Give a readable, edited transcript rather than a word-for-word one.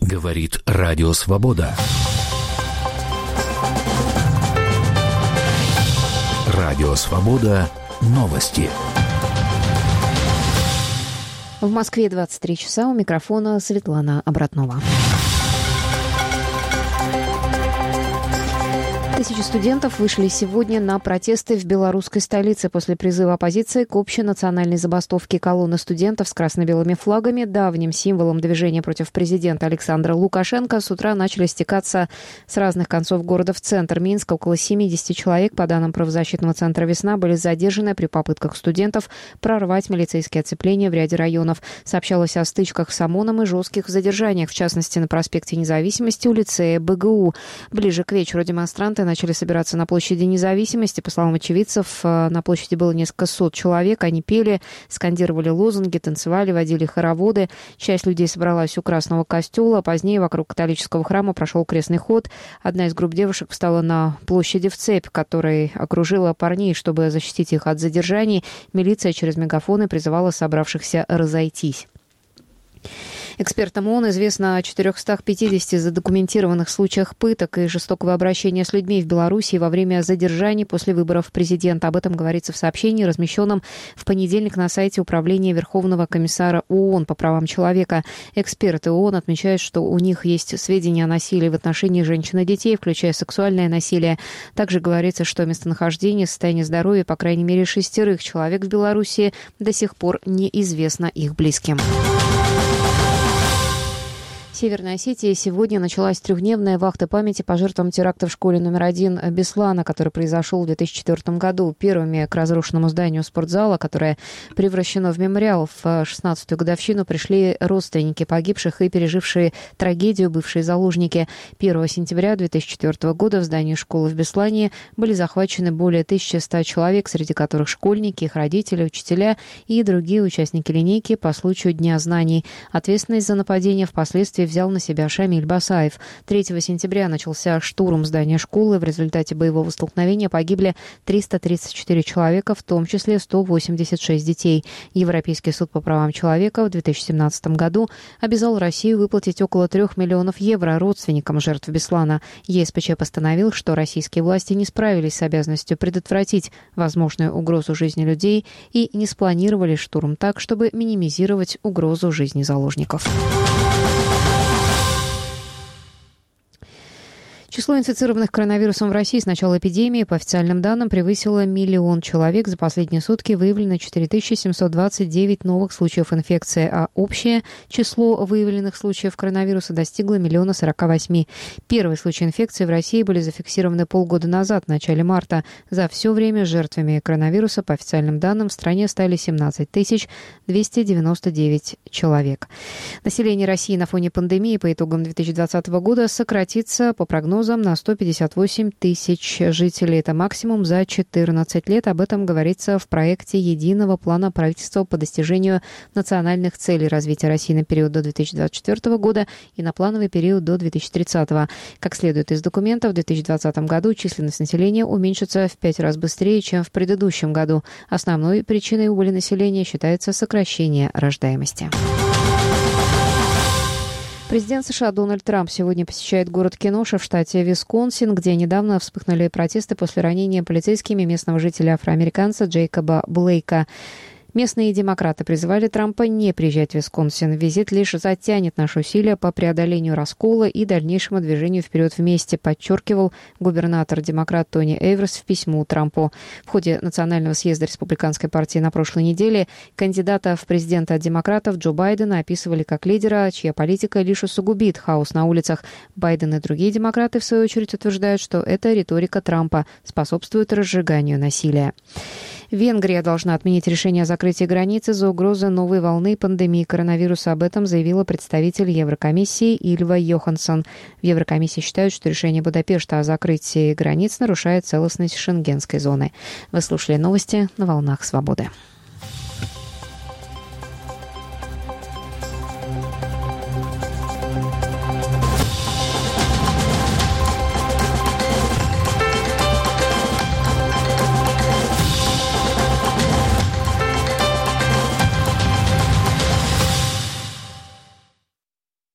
Говорит Радио Свобода. Радио Свобода. Новости. В Москве 23 часа. У микрофона Светлана Обратнова. Тысячи студентов вышли сегодня на протесты в белорусской столице после призыва оппозиции к общенациональной забастовке. Колонны студентов с красно-белыми флагами, давним символом движения против президента Александра Лукашенко, с утра начали стекаться с разных концов города в центр Минска. Около 70 человек, по данным правозащитного центра «Весна», были задержаны при попытках студентов прорвать милицейские оцепления в ряде районов. Сообщалось о стычках с ОМОНом и жестких задержаниях, в частности, на проспекте Независимости у лицея БГУ. Ближе к вечеру демонстранты начали собираться на площади Независимости. По словам очевидцев, на площади было несколько сот человек. Они пели, скандировали лозунги, танцевали, водили хороводы. Часть людей собралась у Красного костела. Позднее вокруг католического храма прошел крестный ход. Одна из групп девушек встала на площади в цепь, которой окружила парней, чтобы защитить их от задержаний. Милиция через мегафоны призывала собравшихся разойтись. Экспертам ООН известно о 450 задокументированных случаях пыток и жестокого обращения с людьми в Беларуси во время задержаний после выборов президента. Об этом говорится в сообщении, размещенном в понедельник на сайте Управления Верховного комиссара ООН по правам человека. Эксперты ООН отмечают, что у них есть сведения о насилии в отношении женщин и детей, включая сексуальное насилие. Также говорится, что местонахождение, состояние здоровья, по крайней мере, 6 человек в Беларуси до сих пор неизвестно их близким. В Северной Осетии сегодня началась трехдневная вахта памяти по жертвам теракта в школе номер 1 Беслана, который произошел в 2004 году. Первыми к разрушенному зданию спортзала, которое превращено в мемориал, в 16-ю годовщину пришли родственники погибших и пережившие трагедию бывшие заложники. 1 сентября 2004 года в здании школы в Беслане были захвачены более 1100 человек, среди которых школьники, их родители, учителя и другие участники линейки по случаю Дня знаний. Ответственность за нападение впоследствии взял на себя Шамиль Басаев. 3 сентября начался штурм здания школы. В результате боевого столкновения погибли 334 человека, в том числе 186 детей. Европейский суд по правам человека в 2017 году обязал Россию выплатить около 3 миллионов евро родственникам жертв Беслана. ЕСПЧ постановил, что российские власти не справились с обязанностью предотвратить возможную угрозу жизни людей и не спланировали штурм так, чтобы минимизировать угрозу жизни заложников. Число инфицированных коронавирусом в России с начала эпидемии, по официальным данным, превысило 1 миллион человек. За последние сутки выявлено 4729 новых случаев инфекции, а общее число выявленных случаев коронавируса достигло 1 048 000. Первые случаи инфекции в России были зафиксированы полгода назад, в начале марта. За все время жертвами коронавируса, по официальным данным, в стране стали 17 299 человек. Население России на фоне пандемии по итогам 2020 года сократится, по прогнозам, на 158 тысяч жителей. Это максимум за 14 лет. Об этом говорится в проекте единого плана правительства по достижению национальных целей развития России на период до 2024 года и на плановый период до 2030. Как следует из документа, в 2020 году численность населения уменьшится в 5 раз быстрее, чем в предыдущем году. Основной причиной убыли населения считается сокращение рождаемости. Президент США Дональд Трамп сегодня посещает город Кеноша в штате Висконсин, где недавно вспыхнули протесты после ранения полицейскими местного жителя-афроамериканца Джейкоба Блейка. Местные демократы призывали Трампа не приезжать в Висконсин. Визит лишь затянет наши усилия по преодолению раскола и дальнейшему движению вперед вместе, подчеркивал губернатор-демократ Тони Эверс в письму Трампу. В ходе национального съезда Республиканской партии на прошлой неделе кандидата в президенты от демократов Джо Байдена описывали как лидера, чья политика лишь усугубит хаос на улицах. Байден и другие демократы, в свою очередь, утверждают, что эта риторика Трампа способствует разжиганию насилия. Венгрия должна отменить решение о закрытии границ из-за угрозы новой волны пандемии коронавируса. Об этом заявила представитель Еврокомиссии Ильва Йоханссон. В Еврокомиссии считают, что решение Будапешта о закрытии границ нарушает целостность Шенгенской зоны. Вы слушали новости на «Волнах Свободы».